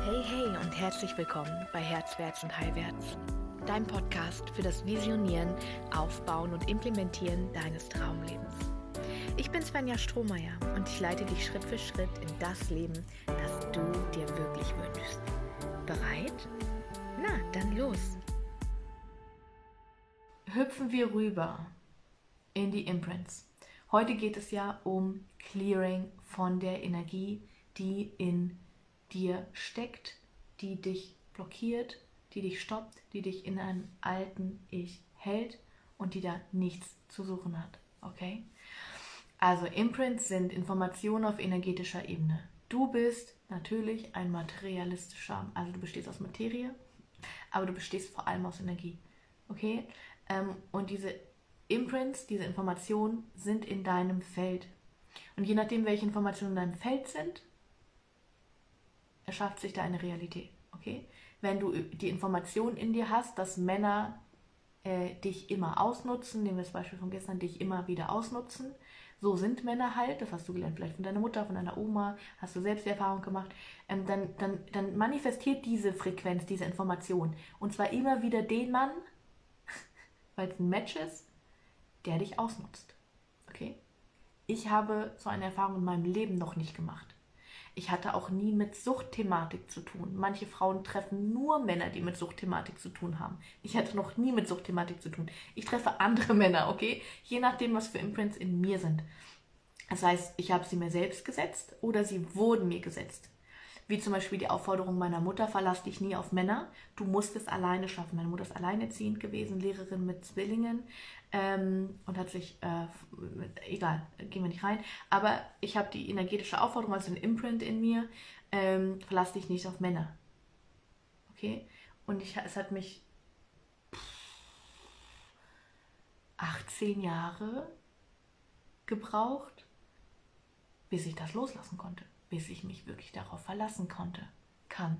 Hey, hey und herzlich willkommen bei Herzwärts und Heilwärts, dein Podcast für das Visionieren, Aufbauen und Implementieren deines Traumlebens. Ich bin Svenja Strohmeier und ich leite dich Schritt für Schritt in das Leben, das du dir wirklich wünschst. Bereit? Na, dann los! Hüpfen wir rüber in die Imprints. Heute geht es ja um Clearing von der Energie, die in dir steckt, die dich blockiert, die dich stoppt, die dich in einem alten Ich hält und die da nichts zu suchen hat. Okay? Also Imprints sind Informationen auf energetischer Ebene. Du bist natürlich ein materialistischer, also du bestehst aus Materie, aber du bestehst vor allem aus Energie. Okay? Und diese Imprints, diese Informationen sind in deinem Feld. Und je nachdem, welche Informationen in deinem Feld sind, erschafft sich da eine Realität. Okay? Wenn du die Information in dir hast, dass Männer dich immer ausnutzen, nehmen wir das Beispiel von gestern, dich immer wieder ausnutzen, so sind Männer halt, das hast du gelernt vielleicht von deiner Mutter, von deiner Oma, hast du selbst die Erfahrung gemacht, dann manifestiert diese Frequenz, diese Information, und zwar immer wieder den Mann, weil es ein Match ist, der dich ausnutzt. Okay? Ich habe so eine Erfahrung in meinem Leben noch nicht gemacht. Ich hatte auch nie mit Suchtthematik zu tun. Manche Frauen treffen nur Männer, die mit Suchtthematik zu tun haben. Ich hatte noch nie mit Suchtthematik zu tun. Ich treffe andere Männer, okay? Je nachdem, was für Imprints in mir sind. Das heißt, ich habe sie mir selbst gesetzt oder sie wurden mir gesetzt. Wie zum Beispiel die Aufforderung meiner Mutter, verlass dich nie auf Männer, du musst es alleine schaffen. Meine Mutter ist alleinerziehend gewesen, Lehrerin mit Zwillingen und hat sich, egal, gehen wir nicht rein, aber ich habe die energetische Aufforderung, also ein Imprint in mir, verlass dich nicht auf Männer. Okay? Und es hat mich 18 Jahre gebraucht, bis ich das loslassen konnte. Bis ich mich wirklich darauf verlassen kann.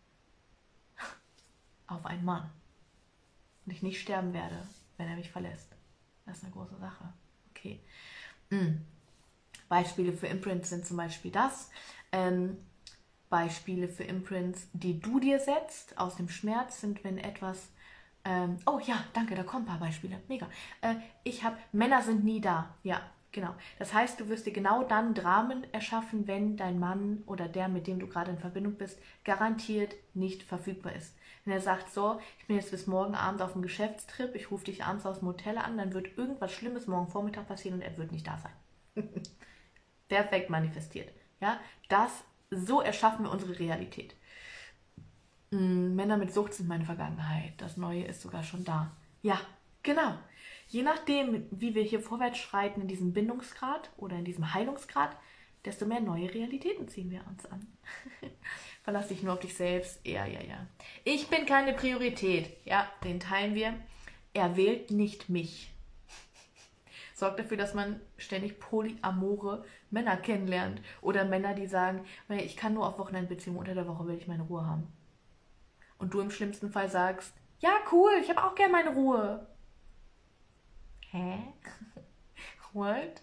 Auf einen Mann. Und ich nicht sterben werde, wenn er mich verlässt. Das ist eine große Sache. Okay. Beispiele für Imprints sind zum Beispiel das. Beispiele für Imprints, die du dir setzt aus dem Schmerz, sind, wenn etwas... oh ja, danke, da kommen ein paar Beispiele. Mega. Männer sind nie da. Ja, genau. Das heißt, du wirst dir genau dann Dramen erschaffen, wenn dein Mann oder der, mit dem du gerade in Verbindung bist, garantiert nicht verfügbar ist. Wenn er sagt, so, ich bin jetzt bis morgen Abend auf einem Geschäftstrip, ich rufe dich abends aus dem Hotel an, dann wird irgendwas Schlimmes morgen Vormittag passieren und er wird nicht da sein. Perfekt manifestiert. Ja, so erschaffen wir unsere Realität. Männer mit Sucht sind meine Vergangenheit. Das Neue ist sogar schon da. Ja, genau. Je nachdem, wie wir hier vorwärts schreiten in diesem Bindungsgrad oder in diesem Heilungsgrad, desto mehr neue Realitäten ziehen wir uns an. Verlass dich nur auf dich selbst. Ja. Ich bin keine Priorität. Ja, den teilen wir. Er wählt nicht mich. Sorgt dafür, dass man ständig polyamore Männer kennenlernt. Oder Männer, die sagen, ich kann nur auf Wochenendbeziehungen, unter der Woche will ich meine Ruhe haben. Und du im schlimmsten Fall sagst, ja cool, ich habe auch gern meine Ruhe. Hä? What?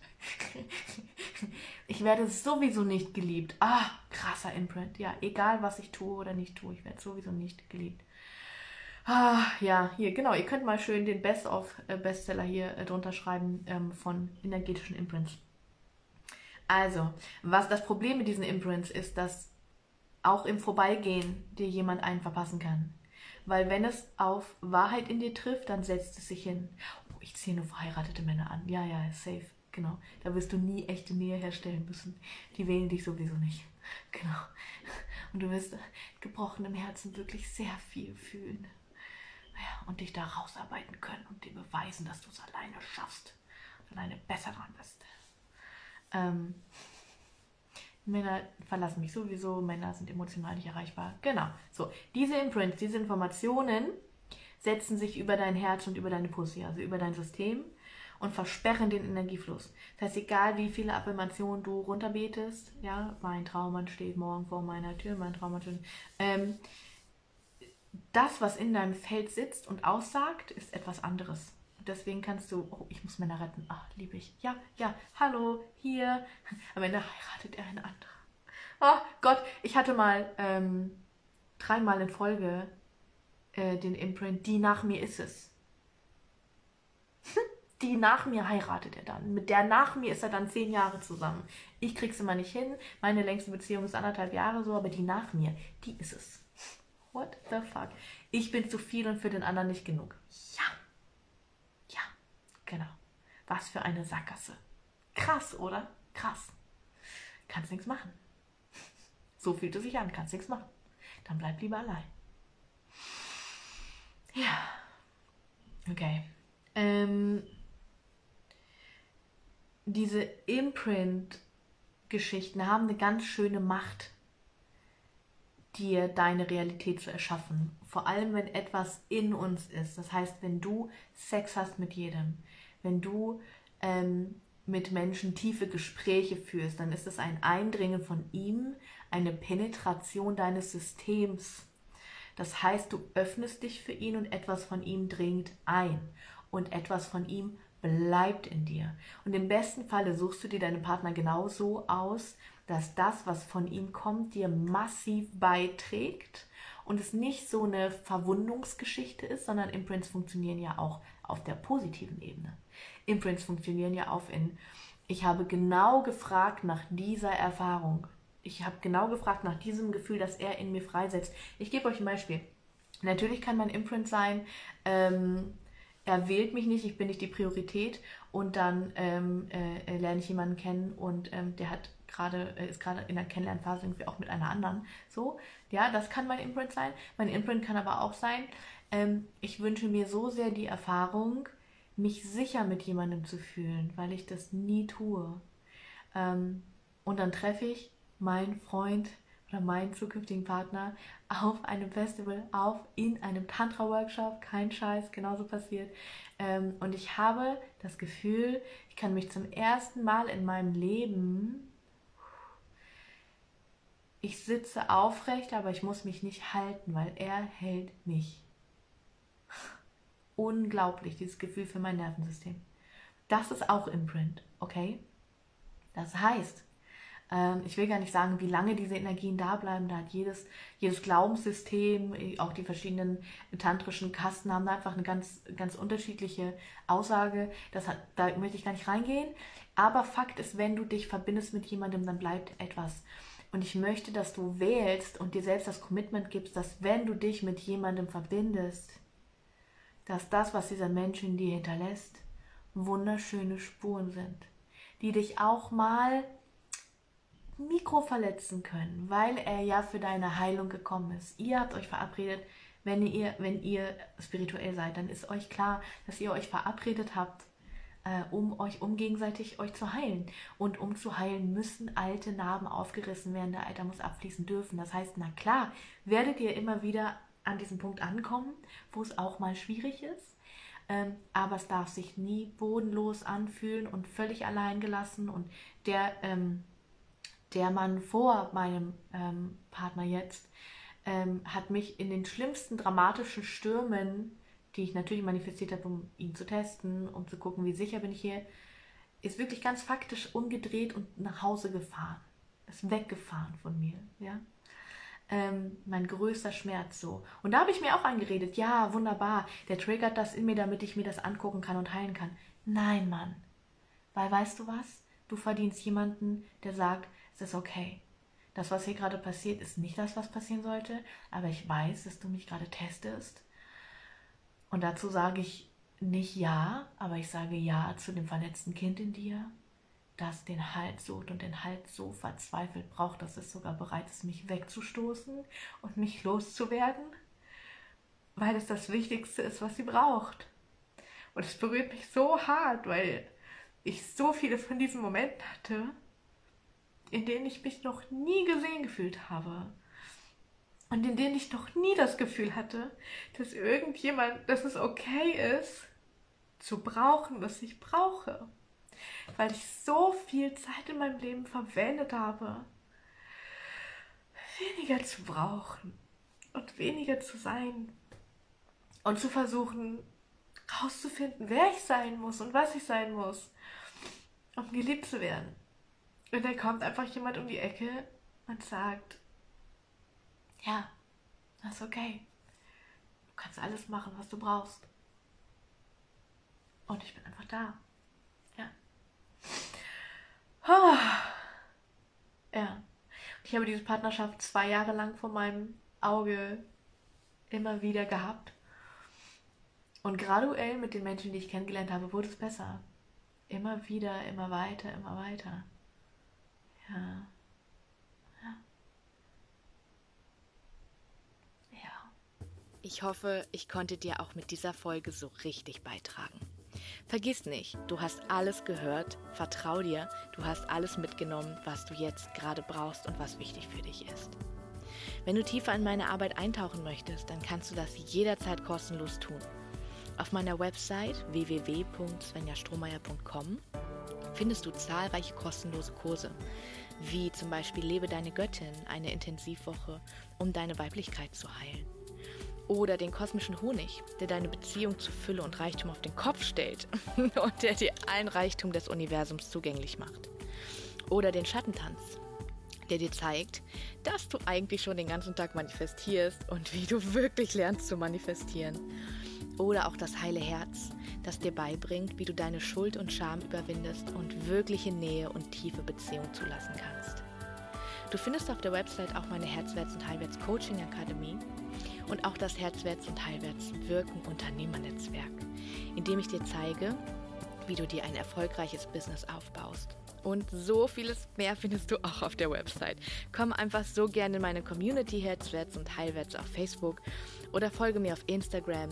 Ich werde sowieso nicht geliebt. Ah, krasser Imprint. Ja, egal was ich tue oder nicht tue, ich werde sowieso nicht geliebt. Ah, ja, hier, genau. Ihr könnt mal schön den Best-of-Bestseller hier drunter schreiben von energetischen Imprints. Also, was das Problem mit diesen Imprints ist, dass auch im Vorbeigehen dir jemand einen verpassen kann. Weil wenn es auf Wahrheit in dir trifft, dann setzt es sich hin. Oh, ich ziehe nur verheiratete Männer an. Ja, safe. Genau. Da wirst du nie echte Nähe herstellen müssen. Die wählen dich sowieso nicht. Genau. Und du wirst gebrochenem Herzen wirklich sehr viel fühlen. Ja, und dich da rausarbeiten können und dir beweisen, dass du es alleine schaffst. Alleine besser dran bist. Männer verlassen mich sowieso, Männer sind emotional nicht erreichbar. Genau, so. Diese Imprints, diese Informationen setzen sich über dein Herz und über deine Pussy, also über dein System und versperren den Energiefluss. Das heißt, egal wie viele Affirmationen du runterbetest, ja, mein Traummann steht morgen vor meiner Tür, mein Traummann steht, das, was in deinem Feld sitzt und aussagt, ist etwas anderes. Deswegen kannst du, oh, ich muss Männer retten. Ach, liebe ich. Ja, hallo, hier. Am Ende heiratet er eine andere. Oh Gott, ich hatte mal 3-mal in Folge den Imprint, die nach mir ist es. Die nach mir heiratet er dann. Mit der nach mir ist er dann 10 Jahre zusammen. Ich krieg's immer nicht hin. Meine längste Beziehung ist 1,5 Jahre so, aber die nach mir, die ist es. What the fuck? Ich bin zu viel und für den anderen nicht genug. Ja. Ja, genau. Was für eine Sackgasse. Krass, oder? Krass. Kannst nichts machen. So fühlt es sich an, kannst nichts machen. Dann bleib lieber allein. Ja. Okay. Diese Imprint-Geschichten haben eine ganz schöne Macht, dir deine Realität zu erschaffen. Vor allem, wenn etwas in uns ist. Das heißt, wenn du Sex hast mit jedem, wenn du mit Menschen tiefe Gespräche führst, dann ist es ein Eindringen von ihm, eine Penetration deines Systems. Das heißt, du öffnest dich für ihn und etwas von ihm dringt ein und etwas von ihm bleibt in dir. Und im besten Falle suchst du dir deinen Partner genauso aus, dass das, was von ihm kommt, dir massiv beiträgt und es nicht so eine Verwundungsgeschichte ist, sondern Imprints funktionieren ja auch auf der positiven Ebene. Imprints funktionieren ja auf ich habe genau gefragt nach dieser Erfahrung. Ich habe genau gefragt nach diesem Gefühl, das er in mir freisetzt. Ich gebe euch ein Beispiel. Natürlich kann mein Imprint sein, er wählt mich nicht, ich bin nicht die Priorität und dann lerne ich jemanden kennen und der ist gerade in der Kennenlernphase irgendwie auch mit einer anderen. So, ja, das kann mein Imprint sein. Mein Imprint kann aber auch sein, ich wünsche mir so sehr die Erfahrung, mich sicher mit jemandem zu fühlen, weil ich das nie tue. Und dann treffe ich meinen Freund oder meinen zukünftigen Partner auf einem Festival, in einem Tantra-Workshop, kein Scheiß, genauso passiert. Und ich habe das Gefühl, ich kann mich zum ersten Mal in meinem Leben, ich sitze aufrecht, aber ich muss mich nicht halten, weil er hält mich. Unglaublich, dieses Gefühl für mein Nervensystem. Das ist auch Imprint, okay? Das heißt, ich will gar nicht sagen, wie lange diese Energien da bleiben. Da hat jedes Glaubenssystem, auch die verschiedenen tantrischen Kasten haben da einfach eine ganz, ganz unterschiedliche Aussage. Da möchte ich gar nicht reingehen. Aber Fakt ist, wenn du dich verbindest mit jemandem, dann bleibt etwas. Und ich möchte, dass du wählst und dir selbst das Commitment gibst, dass wenn du dich mit jemandem verbindest, dass das, was dieser Mensch in dir hinterlässt, wunderschöne Spuren sind, die dich auch mal mikro verletzen können, weil er ja für deine Heilung gekommen ist. Ihr habt euch verabredet, wenn ihr spirituell seid, dann ist euch klar, dass ihr euch verabredet habt, um gegenseitig euch zu heilen. Und um zu heilen, müssen alte Narben aufgerissen werden, der Alter muss abfließen dürfen. Das heißt, na klar, werdet ihr immer wieder an diesem Punkt ankommen, wo es auch mal schwierig ist. Aber es darf sich nie bodenlos anfühlen und völlig allein gelassen. Und der Mann vor meinem Partner jetzt hat mich in den schlimmsten dramatischen Stürmen, die ich natürlich manifestiert habe, um ihn zu testen, um zu gucken, wie sicher bin ich hier, ist wirklich ganz faktisch umgedreht und nach Hause gefahren. Ist weggefahren von mir, ja. Mein größter Schmerz so. Und da habe ich mir auch eingeredet, ja, wunderbar, der triggert das in mir, damit ich mir das angucken kann und heilen kann. Nein, Mann. Weil weißt du was? Du verdienst jemanden, der sagt, es ist okay. Das, was hier gerade passiert, ist nicht das, was passieren sollte, aber ich weiß, dass du mich gerade testest. Und dazu sage ich nicht ja, aber ich sage ja zu dem verletzten Kind in dir, das den Halt sucht und den Halt so verzweifelt braucht, dass es sogar bereit ist, mich wegzustoßen und mich loszuwerden, weil es das Wichtigste ist, was sie braucht. Und es berührt mich so hart, weil ich so viele von diesen Momenten hatte, in denen ich mich noch nie gesehen gefühlt habe. Und in denen ich noch nie das Gefühl hatte, dass es okay ist, zu brauchen, was ich brauche. Weil ich so viel Zeit in meinem Leben verwendet habe, weniger zu brauchen und weniger zu sein. Und zu versuchen, rauszufinden, wer ich sein muss und was ich sein muss, um geliebt zu werden. Und dann kommt einfach jemand um die Ecke und sagt, ja, Das ist okay. Du kannst alles machen, was du brauchst. Und ich bin einfach da. Ja. Ja. Ich habe diese Partnerschaft 2 Jahre lang vor meinem Auge immer wieder gehabt. Und graduell mit den Menschen, die ich kennengelernt habe, wurde es besser. Immer wieder, immer weiter, immer weiter. Ja. Ja. Ja. Ich hoffe, ich konnte dir auch mit dieser Folge so richtig beitragen. Vergiss nicht, du hast alles gehört, vertrau dir, du hast alles mitgenommen, was du jetzt gerade brauchst und was wichtig für dich ist. Wenn du tiefer in meine Arbeit eintauchen möchtest, dann kannst du das jederzeit kostenlos tun. Auf meiner Website www.svenjastrohmeier.com findest du zahlreiche kostenlose Kurse, wie zum Beispiel Lebe deine Göttin, eine Intensivwoche, um deine Weiblichkeit zu heilen. Oder den kosmischen Honig, der deine Beziehung zu Fülle und Reichtum auf den Kopf stellt und der dir allen Reichtum des Universums zugänglich macht. Oder den Schattentanz, der dir zeigt, dass du eigentlich schon den ganzen Tag manifestierst und wie du wirklich lernst zu manifestieren. Oder auch das heile Herz, das dir beibringt, wie du deine Schuld und Scham überwindest und wirkliche Nähe und tiefe Beziehung zulassen kannst. Du findest auf der Website auch meine Herzwärts- und Heilwärts-Coaching-Akademie und auch das Herzwärts- und Heilwärts-Wirken-Unternehmernetzwerk, in dem ich dir zeige, wie du dir ein erfolgreiches Business aufbaust. Und so vieles mehr findest du auch auf der Website. Komm einfach so gerne in meine Community Herzwärts und Heilwärts auf Facebook oder folge mir auf Instagram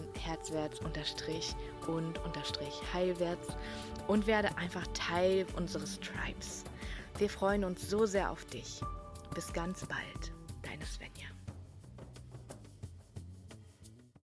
herzwärts_und_heilwärts und werde einfach Teil unseres Tribes. Wir freuen uns so sehr auf dich. Bis ganz bald, deine Svenja.